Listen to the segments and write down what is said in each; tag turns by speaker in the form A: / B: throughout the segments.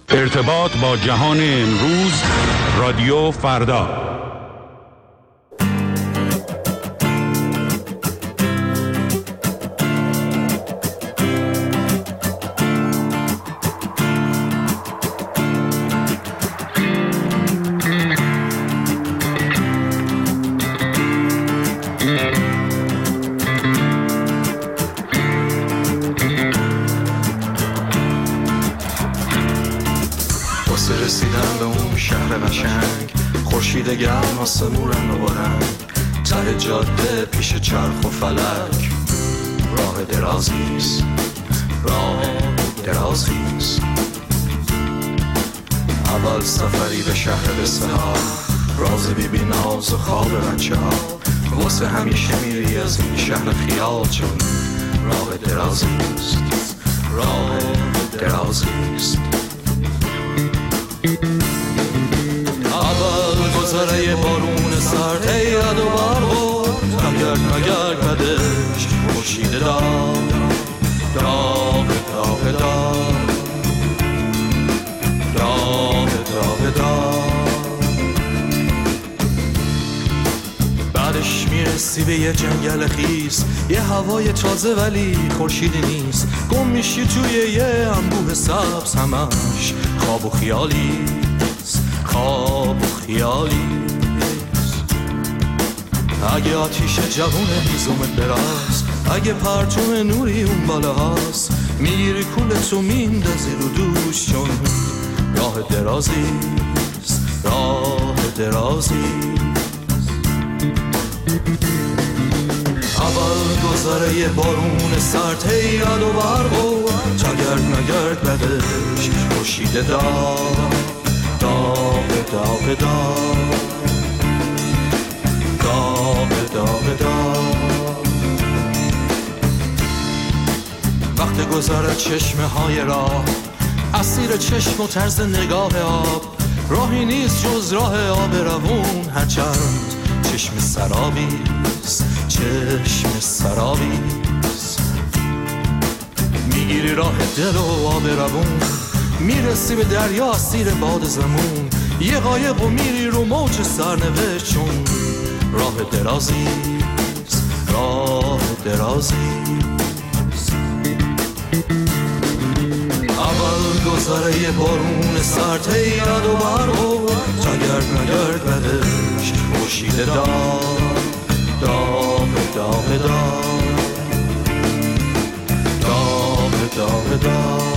A: ارتباط با جهان امروز، رادیو فردا.
B: رسیدن به اون شهر قشنگ، خورشید گرم آسمون رنگ و رنگ، ته جاده پیش چرخ و فلک، راه درازیست، راه درازیست. اول سفری به شهر بسها، راز بیبی ناز و خواب بچه ها، واسه همیشه میری از این شهر خیال، چون راه درازیست، راه درازیست. اول گذره بارون سرد هیرد و بربود، نگرد نگرد بدش خورشید داغ داغ داغ داغ داغ داغ داغ. بعدش میرسی به یه جنگل خیس، یه هوای تازه ولی خورشیدی نیست، گم میشی توی یه انبوه سبز، همش خواب و خیالی، خواب و خیالی. اگه آتیش جوون هیزومت براست، اگه پرتون نوری اون بالا هاست، میگیری کولت و میندازی رو دوش، چون راه درازیست، راه درازیست. اول گذره یه بارون سرد هیرد و بربود، تا گرد نگرد بدش خورشید داغ داغ داغ داغ داغ داغ داغ. وقت گذر چشمه های راه، اسیر چشم و طرز نگاه آب، راهی نیست جز راه آب روون، هرچند چشم سرابیست، چشم سرابیست. میگیری راه دل و آب روون، میرسی به دریا اسیر باد زمون، یه قایق و میری رو موج سرنوشت، چون راه درازیست، راه درازیست. اول گذره یه بارون سرد هیرد و بربود، تا گرد نگرد بدش خورشید داغ داغ داغ داغ داغ داغ داغ.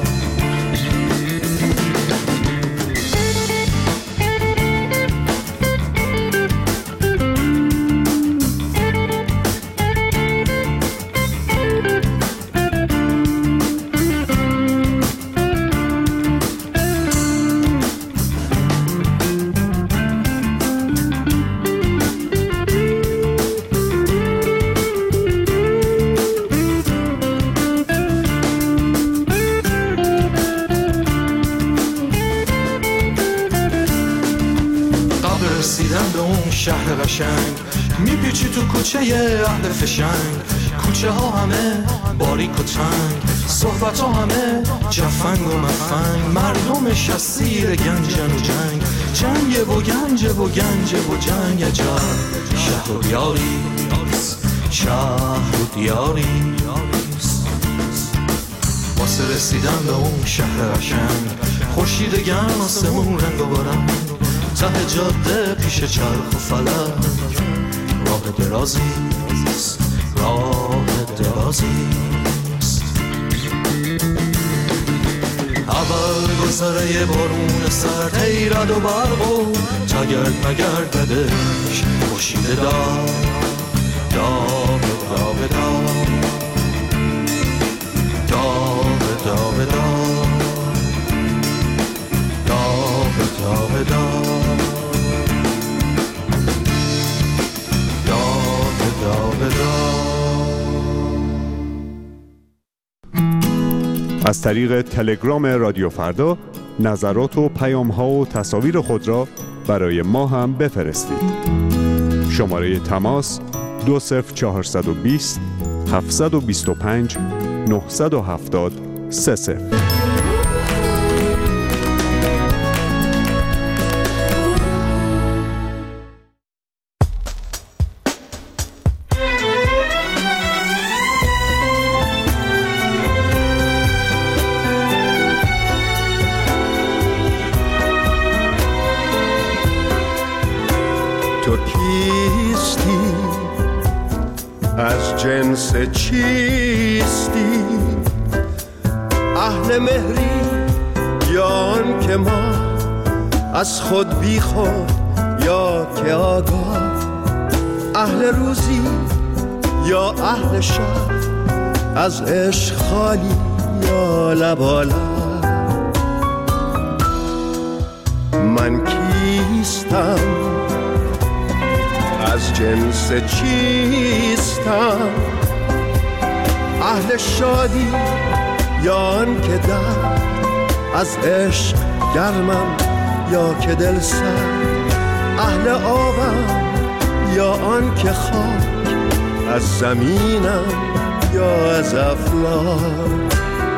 B: رسیدن به اون شهر قشنگ، میپیچی تو کوچه اهل فشنگ، کوچه ها همه باریک و تنگ، صحبت ها همه جفنگ و مفنگ، مردمش اسیر گنجن و جنگ، جنگ و گنج و گنج و جنگ. عجب شهر و دیاری، شهر و دیاری. واسه رسیدن به اون شهر قشنگ، خورشید گرم آسمون رنگ و برنگ، ته جاده پیش چرخ و فلک، راه درازیست، راه درازیست. اول گذره یه بارون سرد هیرد و بربود، تا گرد نگرد بدش خورشید داغ داغ داغ داغ داغ داغ داغ داغ داغ.
C: از طریق تلگرام رادیو فردا نظرات و پیام‌ها و تصاویر خود را برای ما هم بفرستید. شماره تماس 20420 725 970 30.
D: جنس چیستی؟ اهل مهری یا آن که ما از خود بی خود یا که آگاه؟ اهل روزی یا اهل شب؟ از عشق خالی یا لبالا؟ من کیستم؟ از جنس چیستم؟ اهل شادی یا آن که درد از عشق گرمم یا که دل سرد؟ اهل آبم یا آن که خاک از زمینم یا از افلاک؟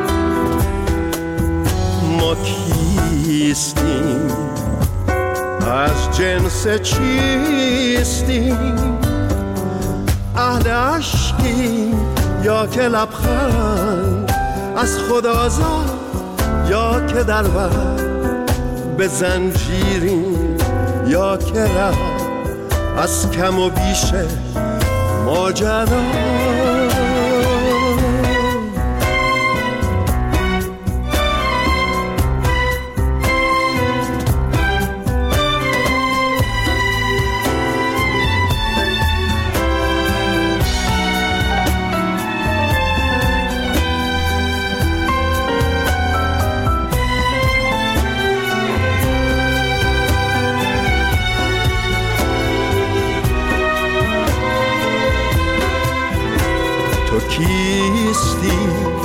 D: ما کیستیم؟ از جنس چیستیم؟ اهل عشقیم یا که لبخند از خود آزاد یا که در بر به زنجیریم یا که ره از کم و بیش ماجرا؟ کیستی؟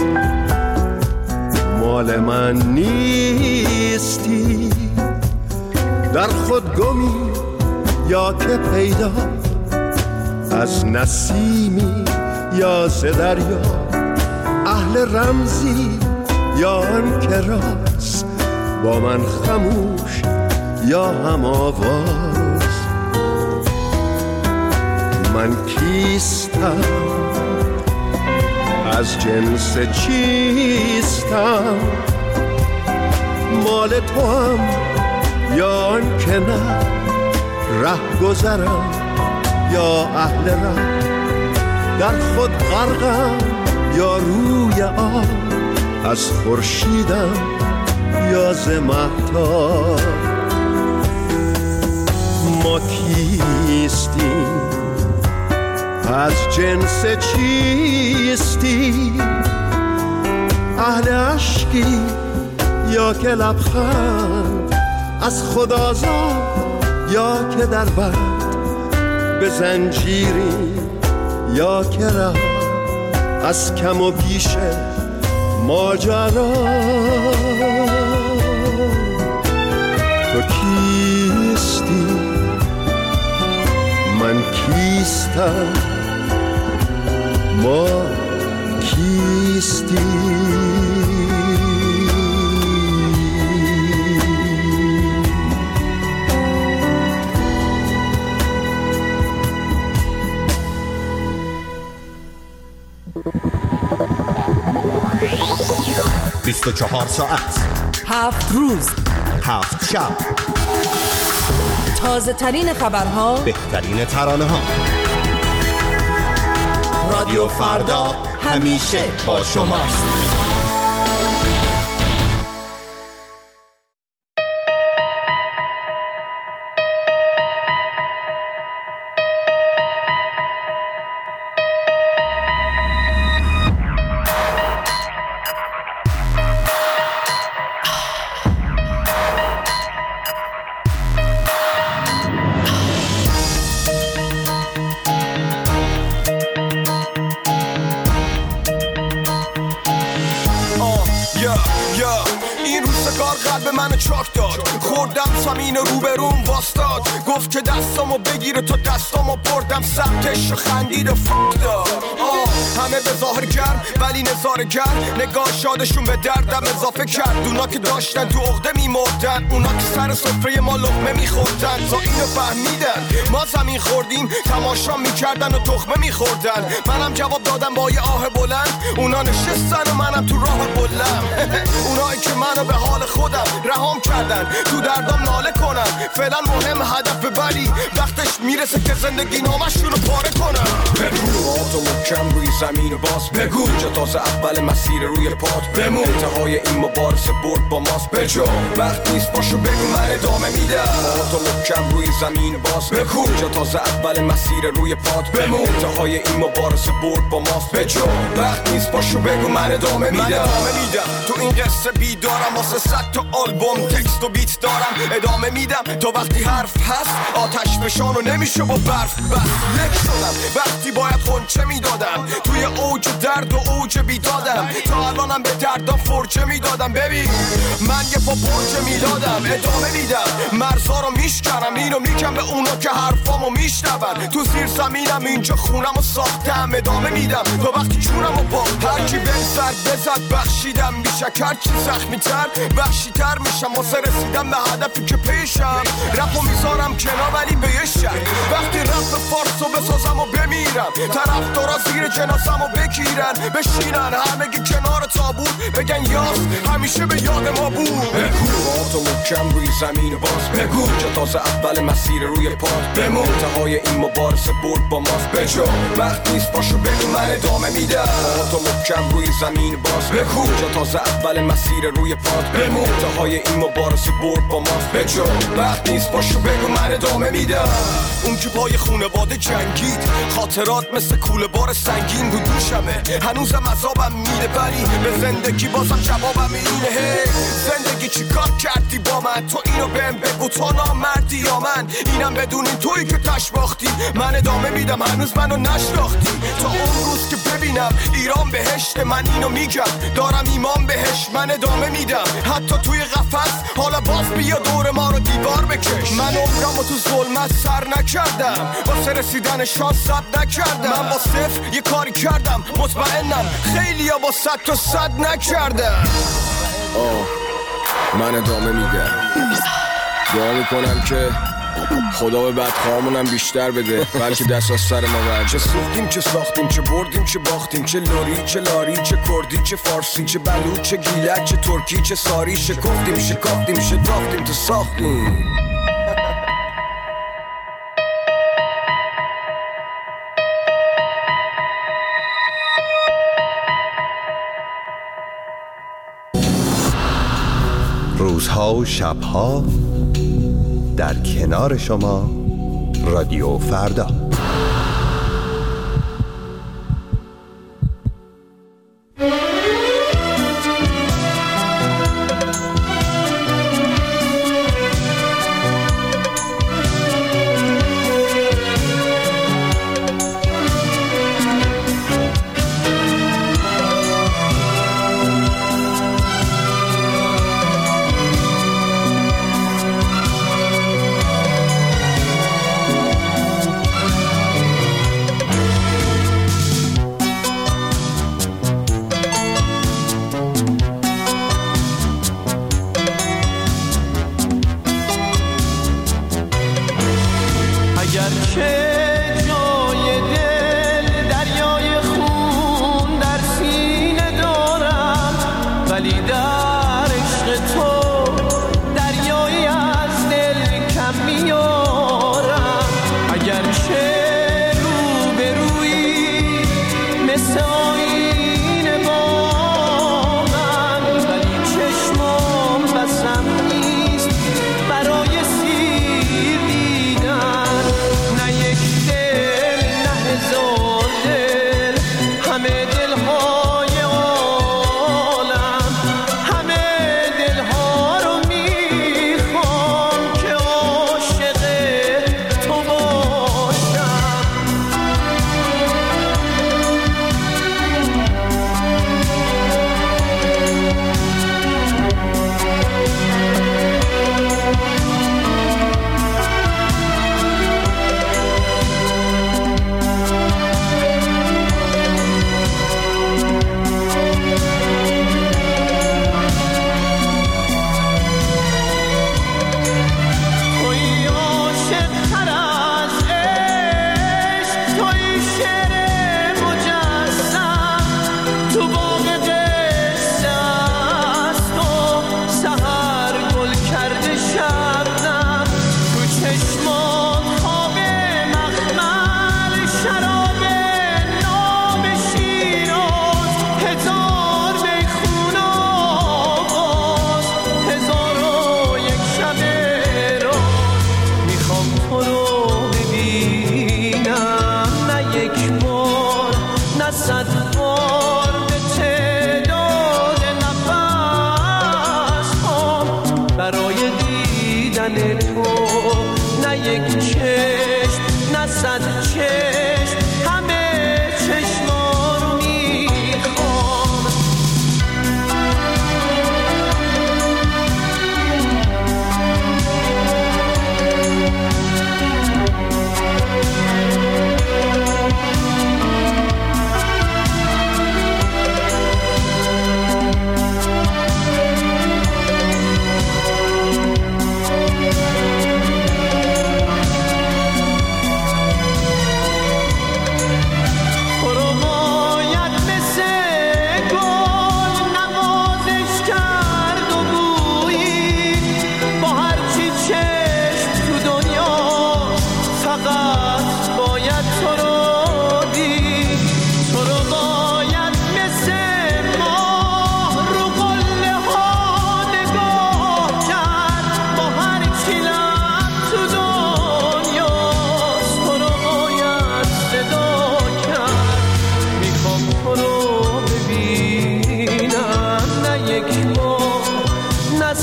D: مال من نیستی؟ در خود گمی یا که پیدا؟ از نسیمی یا ز دریا؟ اهل رمزی یا آن که راست با من خموش یا هم آواز؟ من کیستم؟ از جنس چیستم؟ مال تو هم یا آن که نه؟ ره گذرم یا اهل ره؟ در خود غرقم یا روی آب؟ از خورشیدم یا ز مهتاب؟ ما کیستیم؟ از جنس چیستی؟ اهل عشقی یا که لبخند از خود آزاد یا که در بند به زنجیری یا که ره از کم و بیش ماجرا؟ تو کیستی؟ من کیستم؟ ما کیستی؟
E: 24 ساعت
F: 7 روز
E: 7 شب،
F: تازه ترین خبرها،
E: بهترین ترانه ها. رادیو فردا همیشه با شماست.
G: این روزگار قلب منو چاک داد، خوردم زمین روبروم واستاد، گفت که دستامو بگیره تو دستامو بردم سمتش و خندید و فک داد. همه به ظاهر گرم ولی نظاره گرم، نگاه شادشون به دردم اضافه کرد. اونا که داشتن تو عقده میمردن، اونا که سر سفره ما لقمه میخوردن، تا اینو فهمیدن ما زمین خوردیم تماشا میکردن و تخمه میخوردن. منم جواب دادم با یه آه بلند، اونا نشستن و منم تو راه بلند. اونایی که منو به حال خودم رهام کرد کردن تو دردام ناله کنن. فعلا مهم هدف ببری، وقتش میرسه که زندگی نامشون رو پاره کنن. بگو تو محکم روی زمین باز بگو، جا تازه اول مسیر روی پات بمون. انتهای این مبارزه برد با ماست بجو، وقت نیست باشو بگو من ادامه میدم. تو محکم روی زمین باز بگو، جا تازه اول مسیر روی پات بمون. انتهای این مبارزه برد با ماست بجو، وقت نیست باشو بگو من ادامه میدم. تو این قصه بیدارم، واسه 100 تا آلبوم تکست و بیت دارم. ادامه میدم تا وقتی حرف هست، آتش فشانو نمیشه با برف بس. یک شدم وقتی باید خونچه میدادم، توی اوج درد و اوج بیدادم. تا الانم به دردم فرچه میدادم. ببین من یه پا برچه میدادم. ادامه میدم مرزا رو میشکنم، اینو میگم به اونا که حرفامو میشنون. تو زیر زمینم اینجا خونمو ساختم. ادامه میدم تا وقتی چونمو باختم. هرکی به سر بزد بخشیدم، بیشک هرچی زخمی تر وحشی تر میشم. واسه رسیدم به هدفی که پیشم، رپو میذارم کنار ولی به یه شک. وقتی رپ فارسو بسازم و بمیرم، طرفدارا زیر جنازمو بگیرن بشینن همگی کنار تابوت، بگن یاس همیشه به یاد ما بود. بگو تو محکم روی زمین باز بگو، جا تازه اول مسیر روی پات بمون. انتهای این مبارزه برد با ماست بجو، وقت نیست باشو بگو من ادامه میدم. تو محکم روی زمین باز بگو، جا تازه اول مسیر روی پات بمون. انتهای این مبارزه برد با ماست بجو، وقت نیست باشو بگو من ادامه میدم. اون که پای خونواده جنگید، خاطرات مثل کوله بار سنگین رو دوشمه. هنوزم عذابم میده ولی به زندگی بازم جوابم اینه. هی زندگی چی کار کردی با من؟ تو اینو بهم بگو، تو نامردی یا من؟ اینم بدونین تویی که تش باختی. من ادامه میدم هنوز منو نشناختی. تا اون روز که ببینم ایران بهشت، من اینو میگم دارم ایمان بهش. من ادامه میدم حتی توی قفس، حالا باز بیا دور ما رو دیوار بکش. من عمرمو تو ظلمت سر نکردم، واسه رسیدن شانس صد نکردم. من با صفر یه کاری کردم، مطمئنم خیلی ها با 100 تا 100 نکردم. من ادامه میدم، دعا میکنم که خدا به بدخواهامونم بیشتر بده، بلکه دست از سر ما برد. چه سوختیم چه ساختیم، چه بردیم چه باختیم، چه لوری چه لاری، چه کردی چه فارسی، چه بلوچ چه گیلک، چه ترکی چه ساری. شکفتیم شکافتیم شتافتیم تا ساختیم.
E: روزها و شبها در کنار شما، رادیو فردا.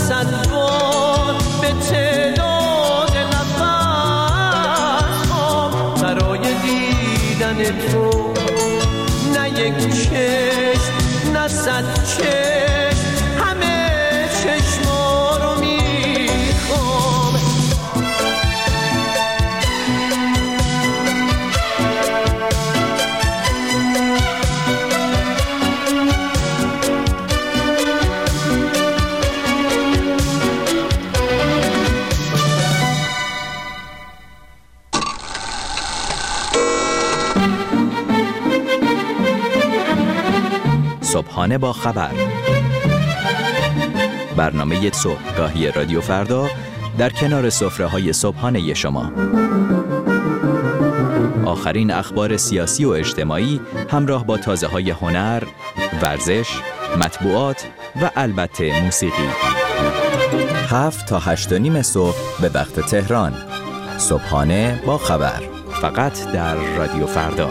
H: صد بار به تعداد نفس‌هام برای دیدن تو، نه یک چشم نه صد چشم، همه چشما رو میخوام.
I: صبحانه با خبر، برنامه صبحگاهی رادیو فردا در کنار سفره‌های صبحانه شما. آخرین اخبار سیاسی و اجتماعی همراه با تازه‌های هنر، ورزش، مطبوعات و البته موسیقی. 7 تا 8:30 صبح به وقت تهران. صبحانه با خبر، فقط در رادیو فردا.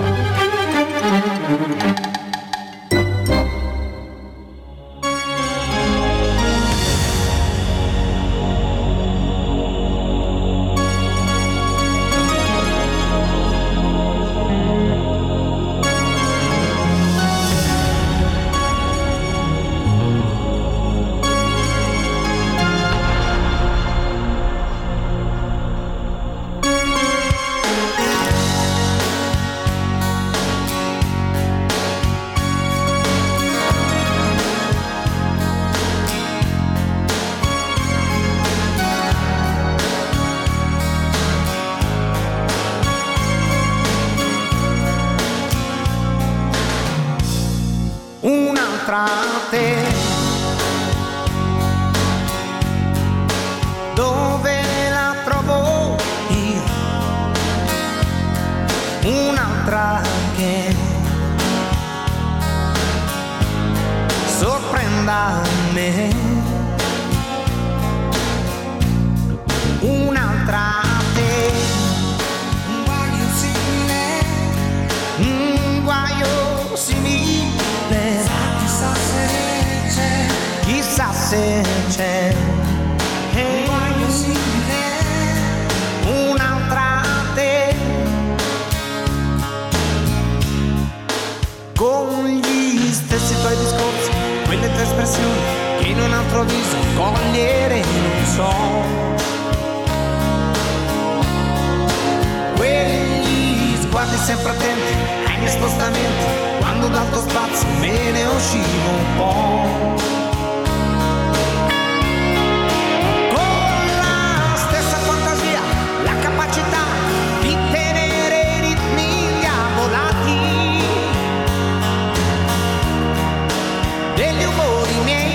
J: Dove la trovo io? Un'altra che sorprenda me, un'altra te, un guaio simile, chissà se c'è, un guaio simile, un'altra te, con gli stessi tuoi discorsi, quelle tue espressioni che in un altro viso cogliere non so, quegli sguardi sempre attenti ai miei spostamenti, quando dal tuo spazio me ne uscivo un po', con la stessa fantasia, la capacità di tenere i ritmi diavolati degli umori miei.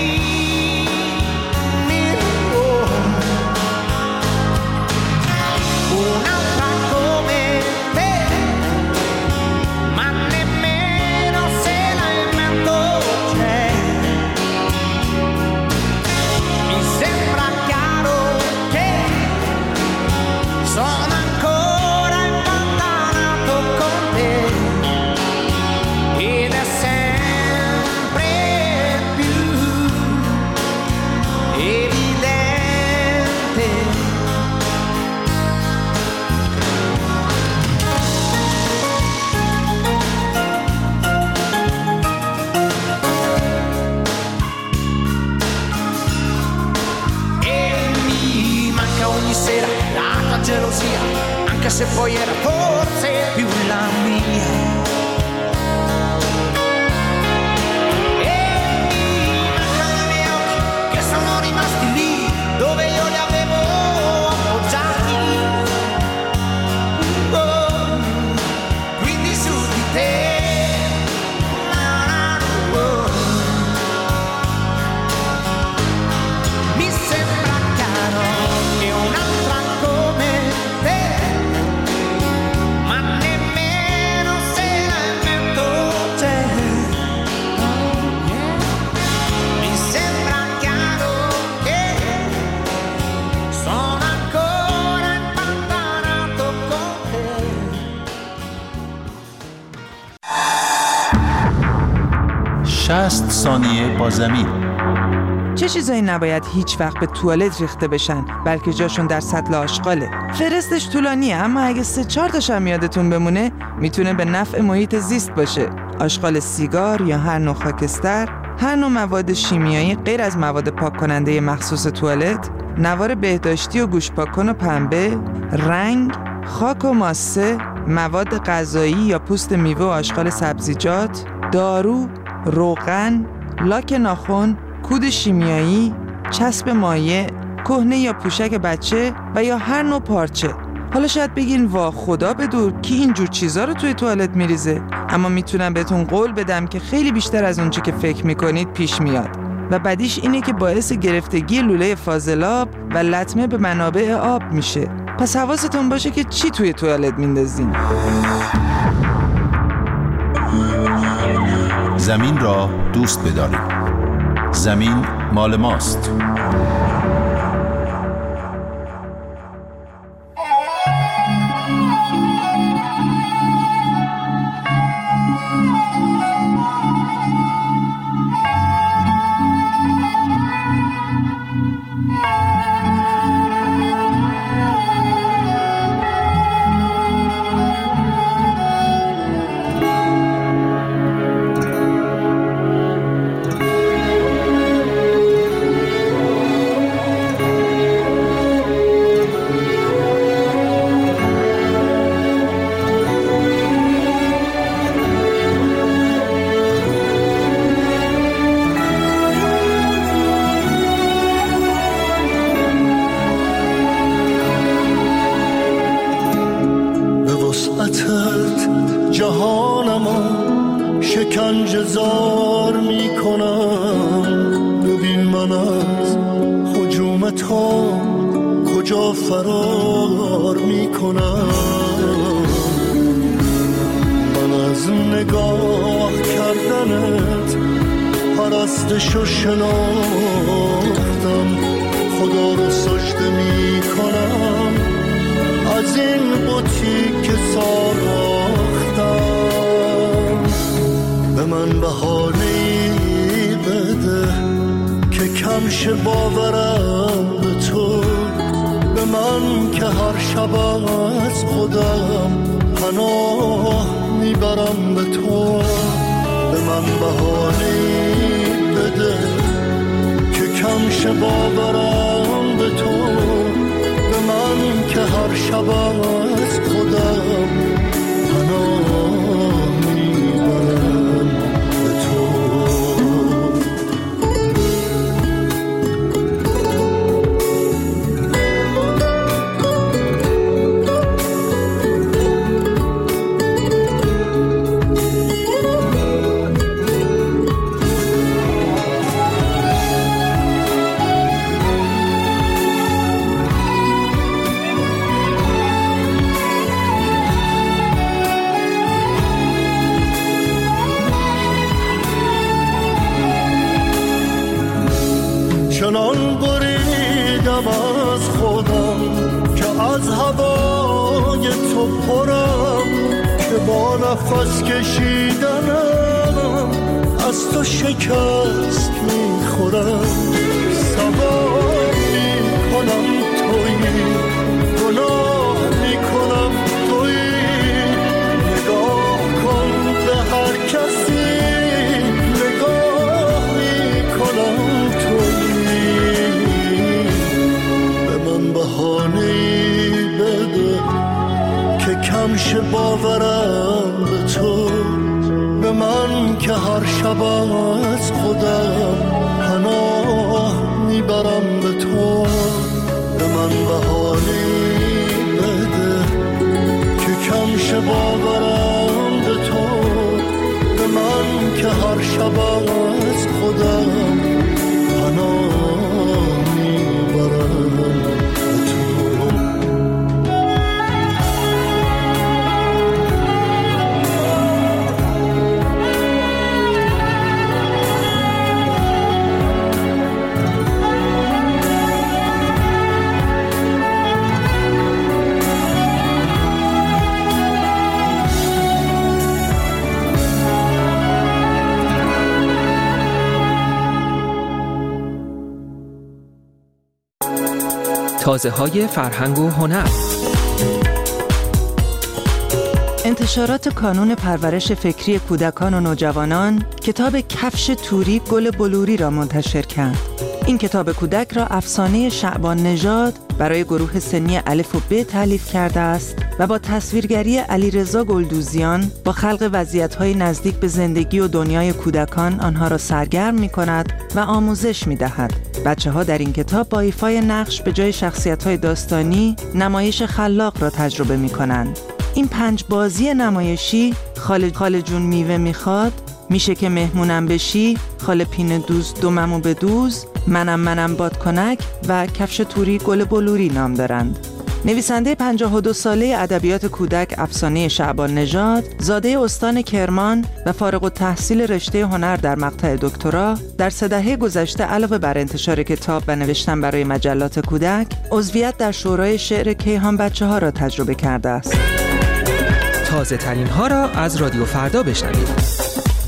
J: Un'altra come te, ma nemmeno se la invento c'è. Mi sembra chiaro che sono ancora impantanato con te, ed è sempre più evidente. E mi manca ogni sera la tua gelosia, anche se poi era forse più la mia. E mi mancano i miei occhi che sono rimasti lì dove io li avevo appoggiati. Oh, quindi su di te. Mi sembra chiaro che un'altra come te, ma nemmeno se la invento c'è. Mi sembra chiaro che sono ancora impantanato con te.
K: شصت ثانیه با زمین. چه چیزایی نباید هیچ وقت به توالت ریخته بشن بلکه جاشون در سطل آشغاله؟ فهرستش طولانیه، اما اگه 3-4 تاش هم یادتون بمونه میتونه به نفع محیط زیست باشه. آشغال سیگار یا هر نوع خاکستر، هر نوع مواد شیمیایی غیر از مواد پاک کننده مخصوص توالت، نوار بهداشتی و گوش پاک‌کن و پنبه، رنگ، خاک و ماسه، مواد غذایی یا پوست میوه و آشغال سبزیجات، دارو، روغن، لاک ناخن، کود شیمیایی، چسب مایع، کهنه یا پوشک بچه و یا هر نوع پارچه. حالا شاید بگین وا خدا بدور کی اینجور چیزا رو توی توالت میریزه، اما میتونم بهتون قول بدم که خیلی بیشتر از اونچه که فکر میکنید پیش میاد و بعدیش اینه که باعث گرفتگی لوله فاضلاب و لطمه به منابع آب میشه. پس حواستون باشه که چی توی توالت میندازین.
L: زمین را دوست بدارید. زمین مال ماست.
D: جهانمو شکنجه زار میکنم. ببین من از هجوم تو کجا فرار میکنم. من از نگاه کردنت پرستشو شناختم. خدا رو سجده میکنم از این بوتی که ساختم. به من بهانه‌ای بده که کم شه باورم به تو. به من که هر شب از خودم پناه میبرم به تو. به من بهانه‌ای بده که کم شه باورم به تو. به من که هر شب از خودم پناه میبرم به تو. چنان بریدم از خودم که از هوای تو پرم، که با نفس کشیدنم از تو شکست میخورم. سوار میکنم تویی، گناه میکنم تویی. نگاه کن به هر کسی، نگاه میکنم تویی. بهانه‌ای بده که کم شه باورم به تو. به من که هر شب از خودم پناه میبرم به تو. به من بهانه‌ای بده که کم شه باورم به تو. به من که هر شب از خودم پناه میبرم.
M: تازه‌های فرهنگ و هنر.
K: انتشارات کانون پرورش فکری کودکان و نوجوانان کتاب کفش توری گل بلوری را منتشر کرد. این کتاب کودک را افسانه شعبان نژاد برای گروه سنی الف و ب تالیف کرده است و با تصویرگری علیرضا گلدوزیان با خلق وضعیت‌های نزدیک به زندگی و دنیای کودکان آنها را سرگرم می‌کند و آموزش می‌دهد. بچه‌ها در این کتاب با ایفای نقش به جای شخصیت‌های داستانی نمایش خلاق را تجربه می‌کنند. این 5 بازی نمایشی خاله جون میوه میخواد، میشه که مهمونم بشی، خاله پینه دوز دوممو بدوز، منم بادکنک و کفش توری گل بلوری نام دارند. نویسنده 52 ساله ادبیات کودک افسانه شعبان نژاد، زاده استان کرمان و فارغ التحصیل رشته هنر در مقطع دکترا، در 3 دهه گذشته علاوه بر انتشار کتاب و نوشتن برای مجلات کودک، عضویت در شورای شعر کیهان بچه‌ها را تجربه کرده است.
M: تازه ترین ها را از رادیو فردا بشنوید.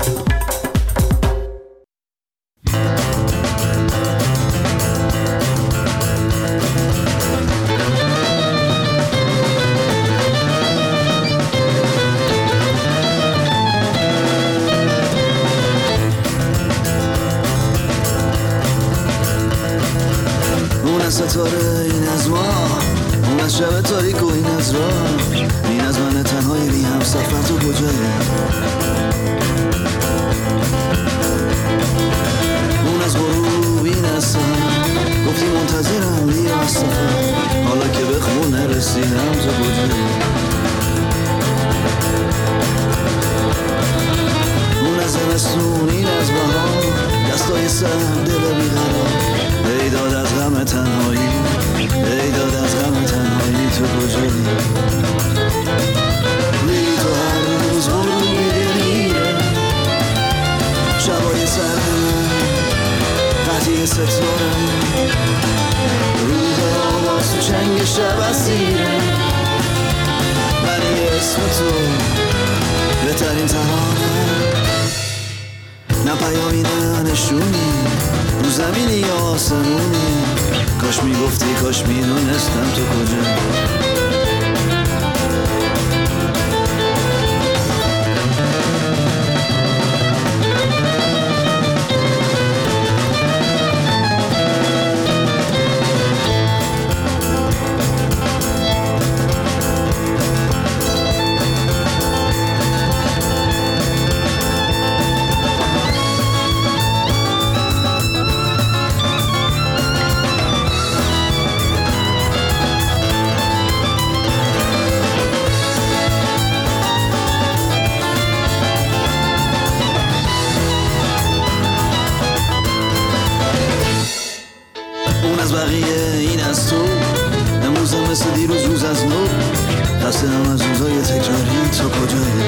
N: اون از ستاره، این از ما، اون از شب تاریک و این از راه، این از من تنهایی بی هم سفر تو کجایی؟ اون از غروب، این از سهر، گفتی منتظرم بیا از سفر، حالا که به خونه رسیدم تو کجایی؟ اون از زمستون، این از بهار، دستای سر، دل بیقرار، ای داد از غم تنهایی، ای داد از غم تنهایی تو کجایی؟ بی تو هر روز غروب میره، شبای سر قطعی ستاره، روزها باز تو چنگ شب اسیره، ولی اسم تو بهترین ترانه، نه پیامی نه نشونی، رو زمینی یا آسمونی، کاش میگفتی کاش میدونستم تو کجا. از روزای تکراری تو کجایی؟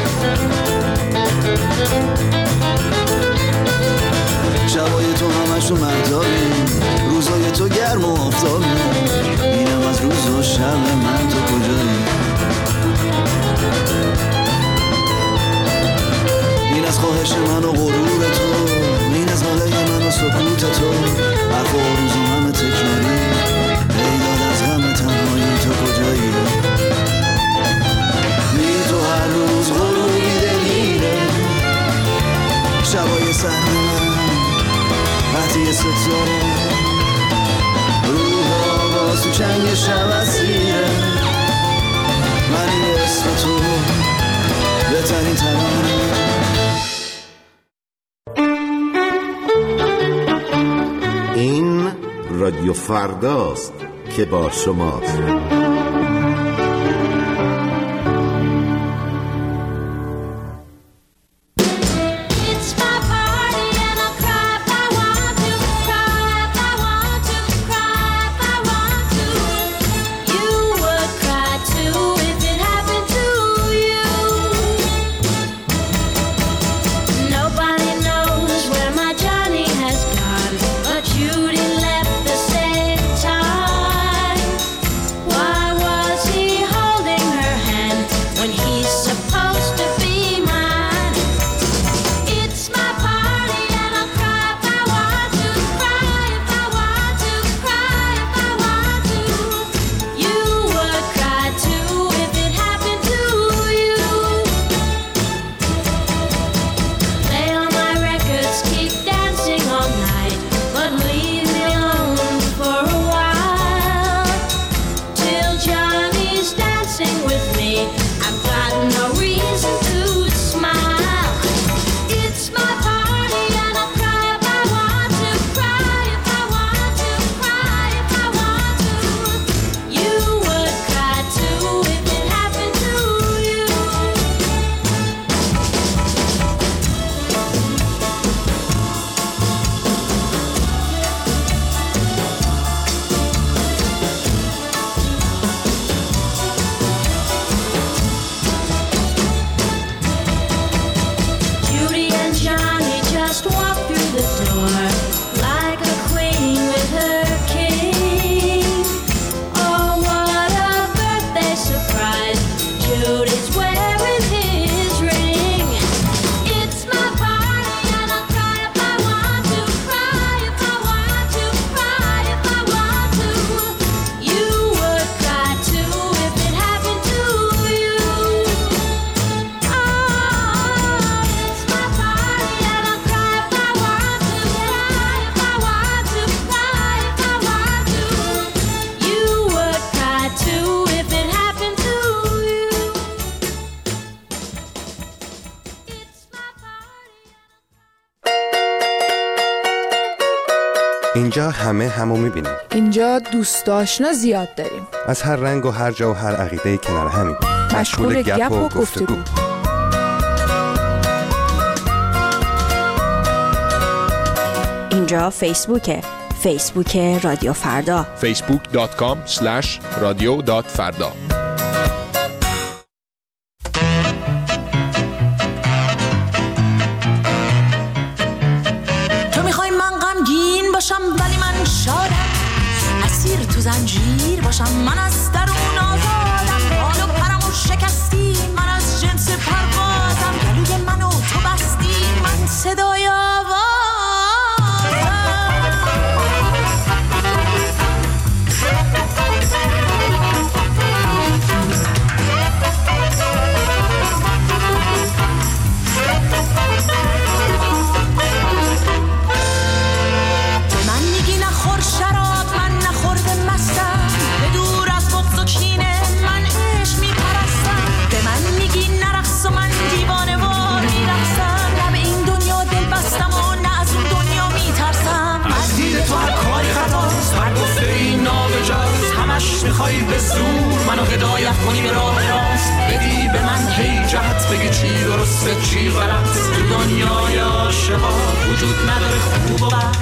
N: شبای تو همشون مهتابی، روزای تو گرم و آفتابی، اینم از روز و شب من تو کجایی؟ این از خواهش من و غرور تو، این از ناله من و سکوت تو، حرف و روز و همه تکراری، ای داد از غم تنهایی تو کجایی؟ هر روز غروبی دلیره، شبای سر من قطعی ستاره، روح آواز تو چنگ شب اسیره، من این اسم تو بهترین ترانه.
O: این رادیو فرداست که با شماست.
P: Why
E: اینجا همه همو میبینیم.
P: اینجا دوست آشنا زیاد داریم.
E: از هر رنگ و هر جا و هر عقیده کنار همین.
P: مشغول گپ و گفتگو.
Q: اینجا فیسبوکه. فیسبوک رادیو فردا.
R: facebook.com/radio.farda.
S: تو میخوای من غمگین باشم ولی من شادم، اسیر تو زنجیر باشم من از درون آزادم، حال و پرمو شکستی من از جنس پروازم، گلوی منو تو بستی من صدای آوازم.
J: میخوای به زور منو هدایت کنی به راه راست، بدی به من هی جهت، بگی چی درسته چی غلط. تو دنیای عاشقا وجود نداره خوب و بد.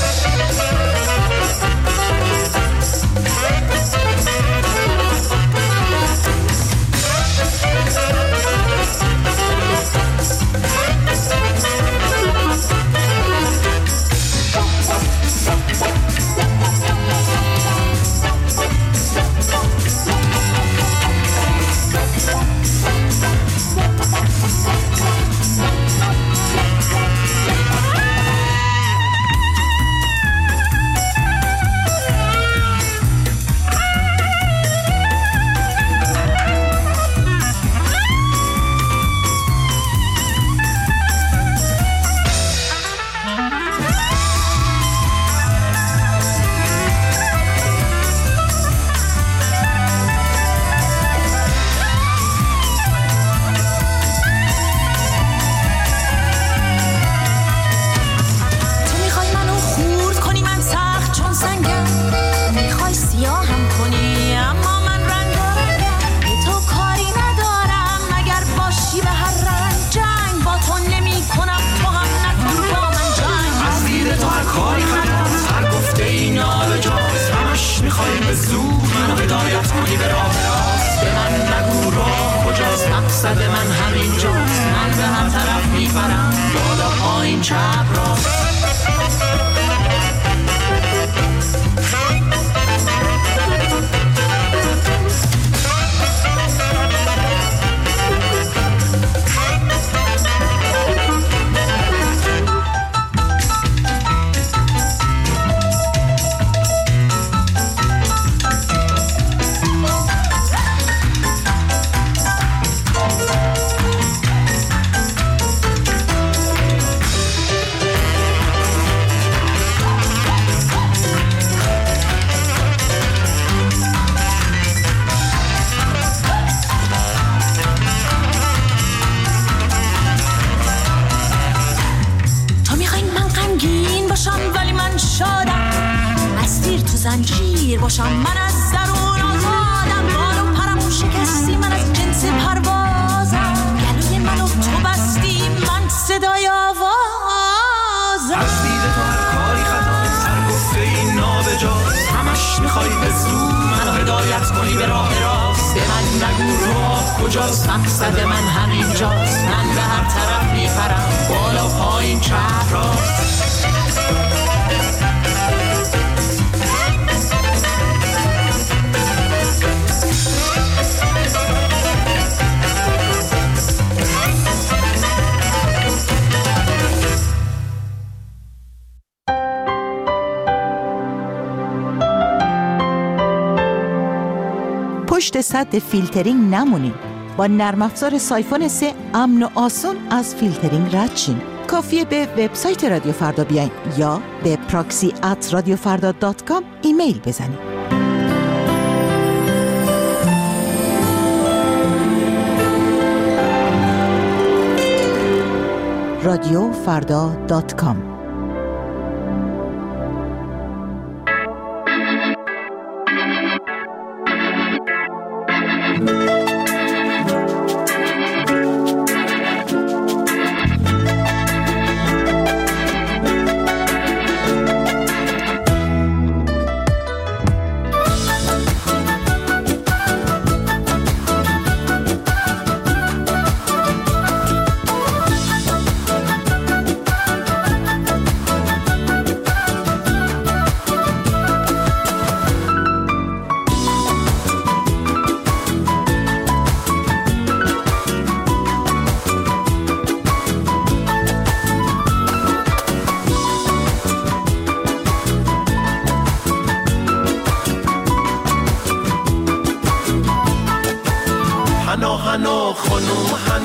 S: باشم من از درون آزادم، بال و پرمو شکستی من از جنس پروازم، گلوی منو تو بستی من صدای آوازم.
J: از دید تو هر کاری خطا، سر گفته این نابجاست، همش میخوای به زور منو هدایت کنی به راه راست. به من نگو راه کجاست، مقصد من همینجاست، من به هر طرف میپرم بالا و پایین چپ راست.
T: پشت سد فیلترینگ نمونین. با نرم افزار سایفون 3 امن و آسون از فیلترینگ رد شین. کافیه به وبسایت رادیو فردا بیاین یا به proxy@radiofarda.com ایمیل بزنید. radiofarda.com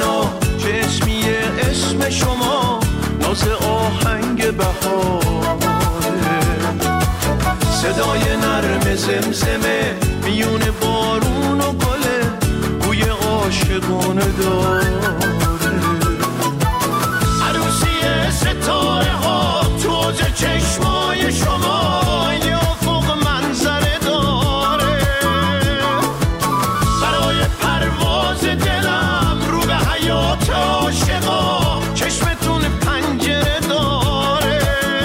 H: هنا چه اسمیه اسم شما ناز آهنگ بهاره صدای نرم زمزمه میون بارون و گله بوی عاشقانه داره عروسی ستاره ها توز چشمای شما یا فوق منظره داره برای پرواز دلم رو به حیات عاشقا چشمتون پنجره داره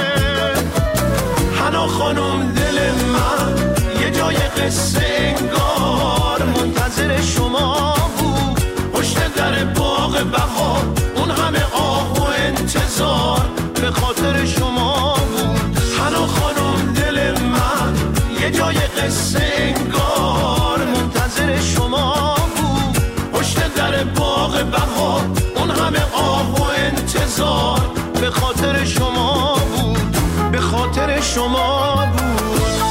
H: حنا خانم دل من یه جای قصه انگار منتظر شما بود پشت در باغ بهار اون همه آه و انتظار به خاطر شما بود حنا خانم دل من یه جای قصه انگار منتظر شما بود پشت در باغ بهار اون همه آه و انتظار به خاطر شما بود به خاطر شما بود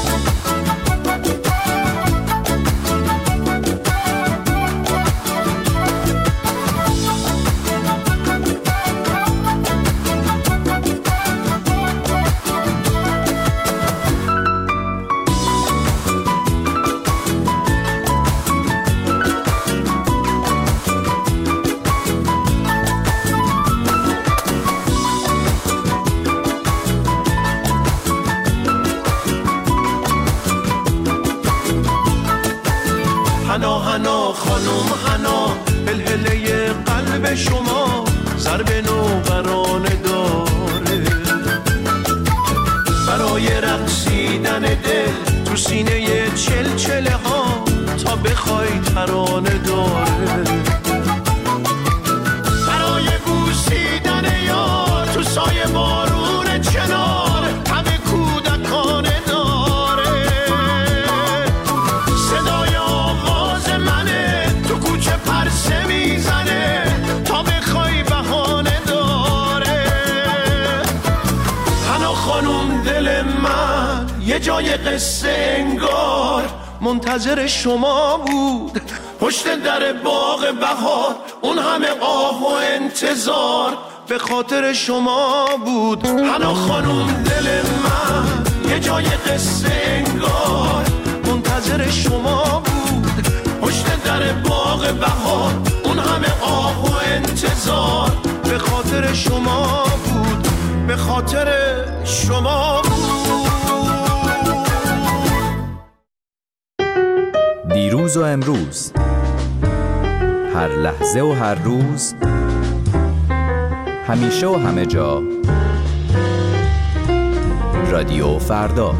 H: حنا حنا خانم حنا هلهله قلب شما ضرب نوبرانه داره برای رقصیدن دل تو سینه چلچله ها تا بخوای ترانه داره برای بوسیدن یار تو سایه بارون چنار تب کودکانه داره صدای آواز منه تو کوچه پرسه میزنه تا بخوای بهانه داره حنا خانم دل من یه جای قصه انگار منتظر شما بود پشت در باغ بهار اون همه آه و انتظار به خاطر شما بود حنا خانم دل من یه جای قصه انگار منتظر شما بود پشت در باغ بهار اون همه آه و انتظار به خاطر شما بود به خاطر شما بود
I: دیروز و امروز هر لحظه و هر روز همیشه و همه جا رادیو فردا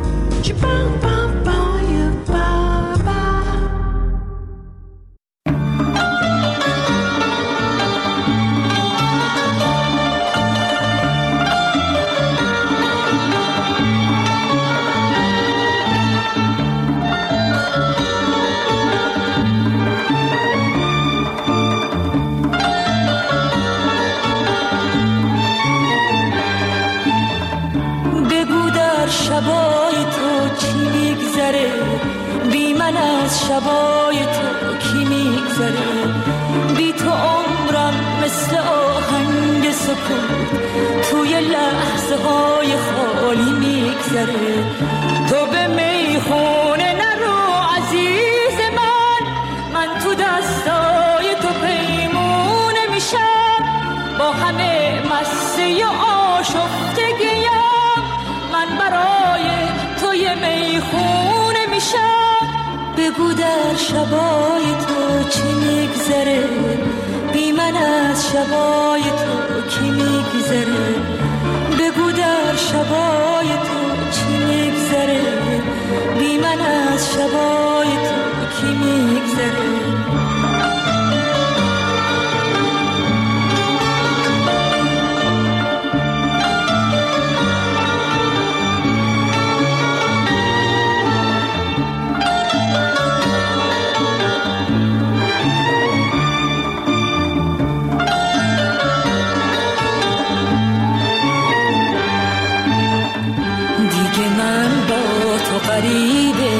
S: شبای تو چی میگذره بی من از شبای تو کی میگذره بی تو عمرم مثل آهنگ سکوت توی لحظه های خالی میگذره تو به میخونه نرو عزیز من تو دستای تو پیمونه میشم با همه مستی و آشفتگیم من برای توی میخونه میشم بگو در شبای تو چی میگذره بی من از شبای تو کی میگذره بگو در شبای تو چی میگذره بی من از شبای تو کی میگذره غریبه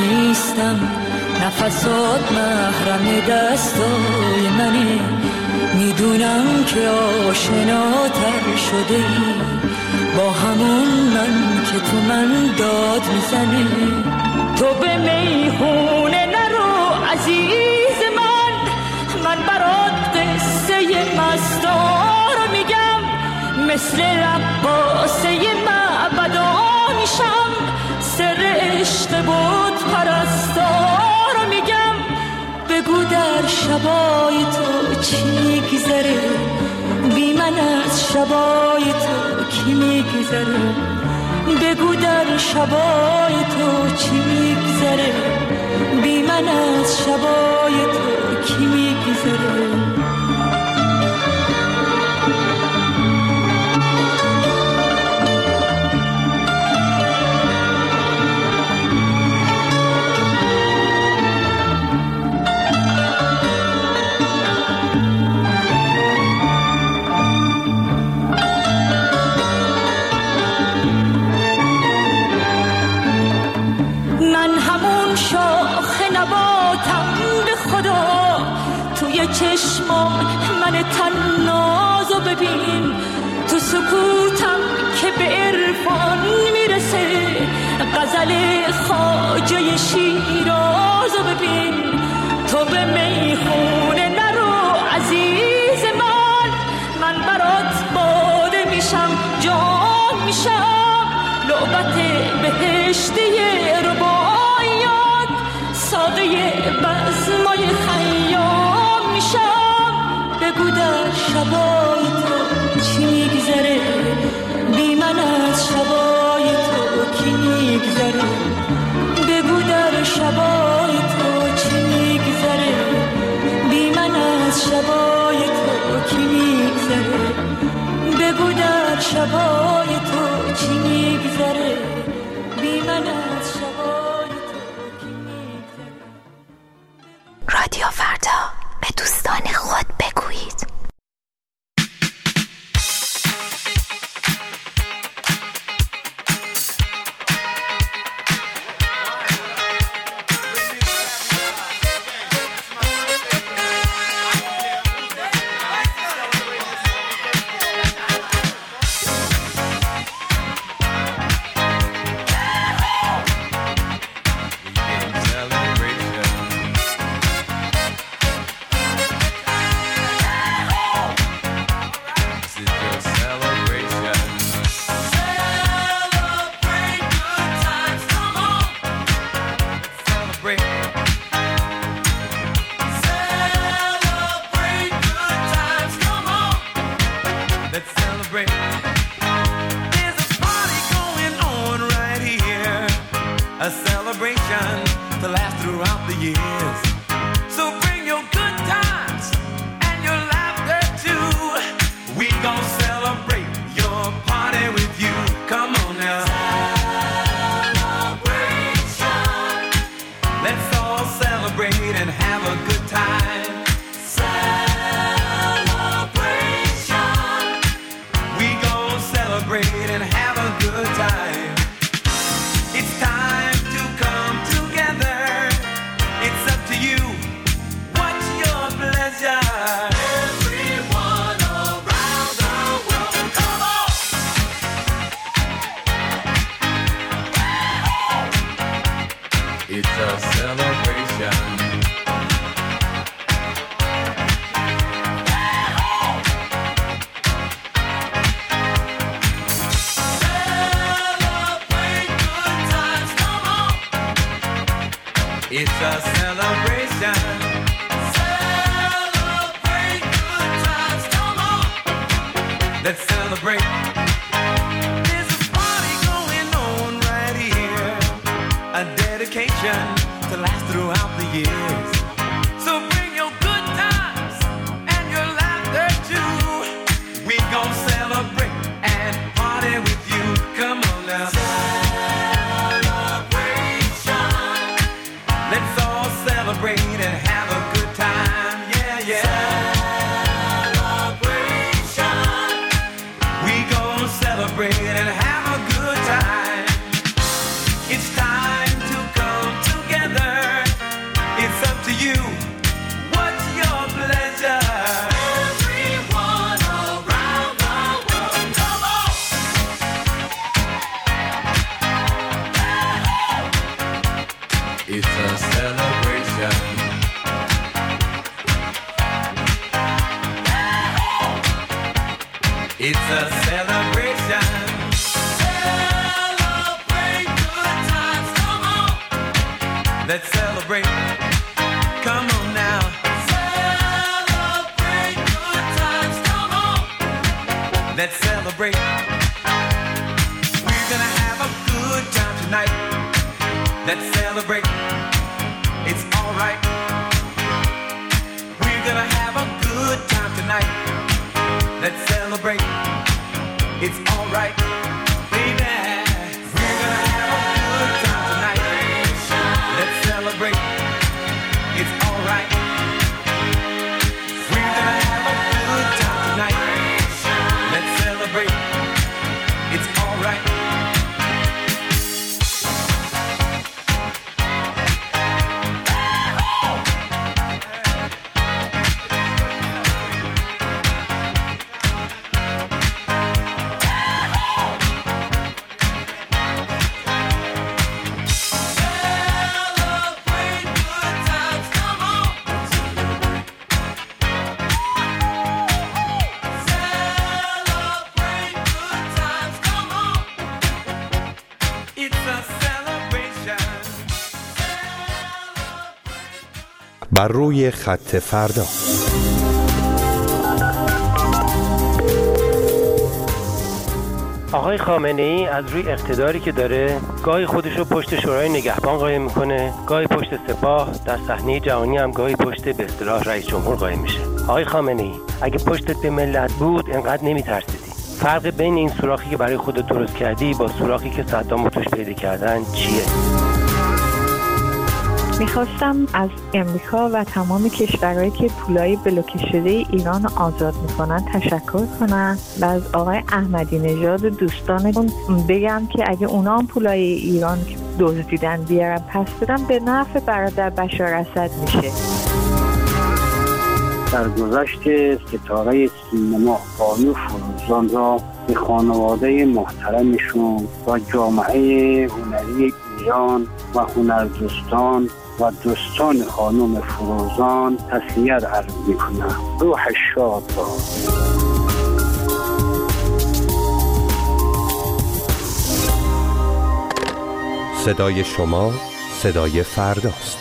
S: نیستم نفسات محرم دستای منه میدونم که آشناتر شده ای با همون من که تو من داد میزنی. تو به میخونه نرو عزیز من برات قصه مستار رو میگم، مثل رقاصه معبدا میشم، سر عشق بود پرستار رو میگم. بگو در شبای تو چی میگذره، بی من از شبای تو کی میگذره. بگو در شبای تو چی میگذره، بی من از شبای تو کی میگذره. چشمام من تنازو ببین، تو سکوتم که به عرفان میرسه، غزل خواجه شیرازو ببین. تو به میخونه نرو عزیز من برات باده میشم، جام میشم، لعبت بهشتی رباعیات، ساقه بزمای خیام. بگو در شبای تو چی میگذره، بی من از شبای تو کی میگذره. بگو در شبای تو چی میگذره، بی من از شبای تو کی میگذره. بگو در شبای تو چی میگذره، بی من از شبای تو کی میگذره.
Q: رادیو فردا، به دوستان خود بگویید.
J: It's up to you. What's your pleasure?
R: It's a celebration. It's a celebration. Celebrate good times, come on. Let's celebrate. Come on now. Celebrate good times, come on. Let's celebrate. We're gonna have a good time tonight. Let's celebrate. It's alright. We're gonna have a good time tonight. Let's celebrate. It's alright, baby. We're gonna have a good time tonight. Let's celebrate. It's alright. We're gonna have a good time tonight. Let's celebrate. It's alright.
E: بر روی خط فردا.
U: آقای خامنه‌ای از روی اقتداری که داره گاهی خودش رو پشت شورای نگهبان قایم میکنه، گاهی پشت سپاه، در صحنه جهانی هم گاهی پشت به اصطلاح رئیس جمهور قایم میشه. آقای خامنه‌ای اگه پشتت به ملت بود اینقدر نمیترسیدی. فرق بین این سوراخی که برای خودت درست کردی با سوراخی که صدام توش پیدا کردن چیه؟
V: میخواستم از امریکا و تمام کشورهایی که پولای بلوکه شده ایران آزاد میکنن تشکر کنم و از آقای احمدی نژاد دوستانمون بگم که اگه اونا هم پولای ایران که دزدیدن بیارن پس بدن به نفع برادر بشار اسد میشه.
W: در گذشت ستاره سینما بانو فروزان را به خانواده محترمشون و جامعه هنری ایران و هنردوستان و دوستان خانم فروزان تسلیت عرض می‌کنم. روح شاد باد.
E: صدای شما صدای فرداست.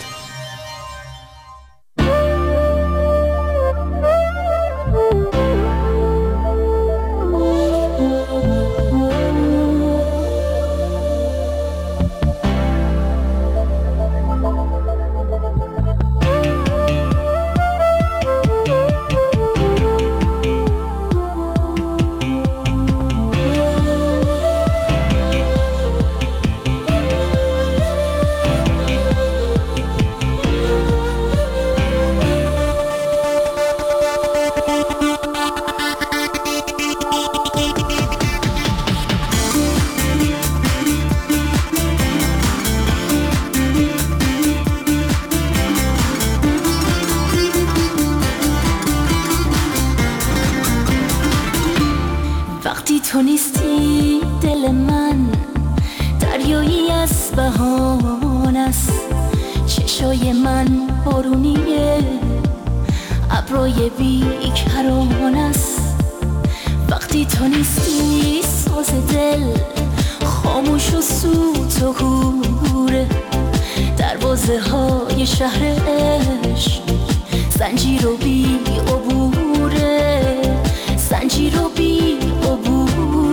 S: تو نیستی دل من دریایی از بهان است، چشای من بارونیه ابرای بیکران است. وقتی تو نیستی ساز دل خاموش و سوت و کوره، دروازه های شهر عشق زنجیر و بی عبوره، زنجیر و بی عبوره.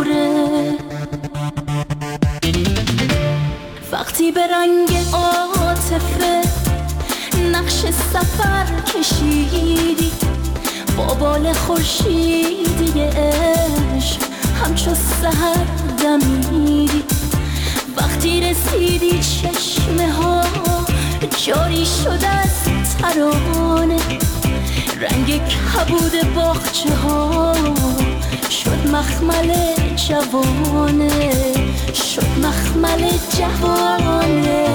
S: وقتی به رنگ عاطفه نقش سفر کشیدی، با بال خورشیدی عشق همچو سحر دمیدی. وقتی رسیدی چشمه ها جاری شد از ترانه، رنگ کبود باغچه ها شد مخمل جوانه، شد مخمل جوانه.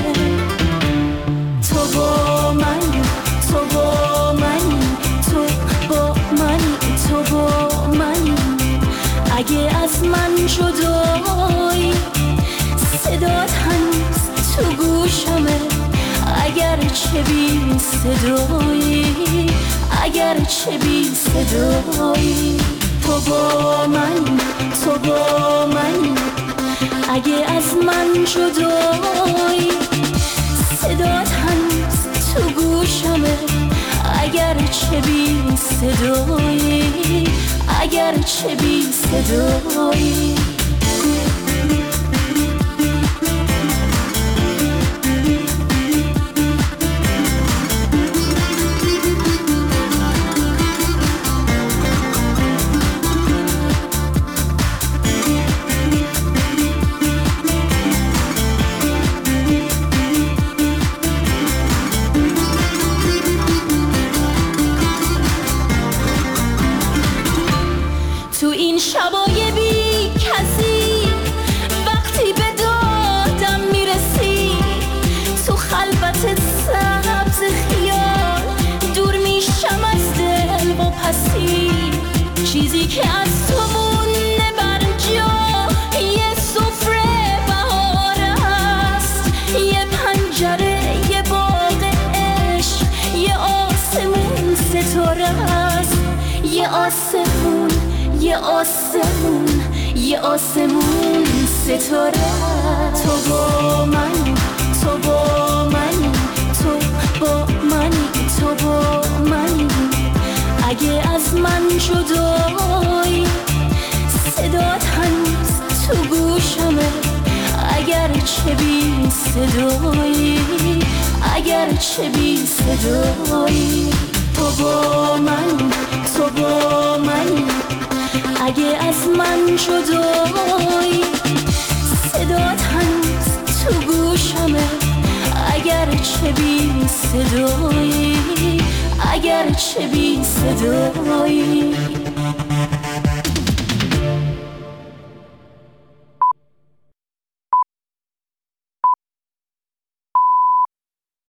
S: تو با منی، تو با منی، تو با منی، تو با منی. اگه از من جدایی صدات هنوز تو گوشمه، چه بی صدایی، اگر چه بی صدایی. تو با من، تو با من، اگه از من جدایی. صدات هنوز تو گوشمه، اگر چه بی صدایی، اگر چه بی صدایی. تو این شبای بی کسی وقتی به دادم میرسی، تو خلوت سبز خیال دور میشم از دل و پسی. چیزی که از تو مونده بر جا یه سفره بهار است، یه پنجره، یه باغ عشق، یه آسمون ستاره است، یه آسمون، یه آسمون، یه آسمون ستاره. تو با من، تو با من، تو با من، تو با من، اگه از من جدایی. صدات هنوز تو گوشمه، اگر چه بی صدایی، اگر چه بی صدایی. تو با من، تو با من، اگه از من جدایی. صدات هنوز تو گوشمه، اگر چه بی صدایی، اگر چه بی صدایی.